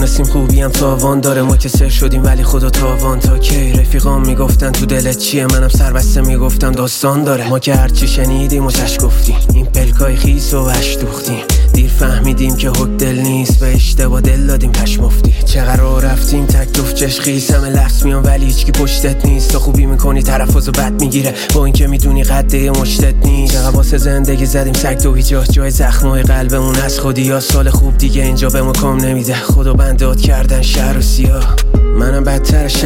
تونستیم خوبی هم تاوان داره. ما که سر شدیم ولی خدا تاوان تا کی. رفیقام میگفتن تو دلت چیه، منم سر بسته میگفتم داستان داره. ما که هرچی شنیدیم و چش گفتیم، این پلکای خیس و وش دوختیم. دیر فهمیدیم که حک دل نیست، به اشتباه دل دادیم پش مفتی. چقدر راه رفتیم تک دفت چش خیس، همه لفظ میان ولی هیچکی پشتت نیست. تو خوبی میکنی تلفظ و بد میگیره، با اینکه میدونی قده مشتت نیست. چقدر واسه زندگی زدیم سگ دو ایجاد، جای زخمای قلبمون از خودی یا سال خوب دیگه اینجا به مکام نمیده. خدا بندات کردن شهر و سیاه، منم بدتر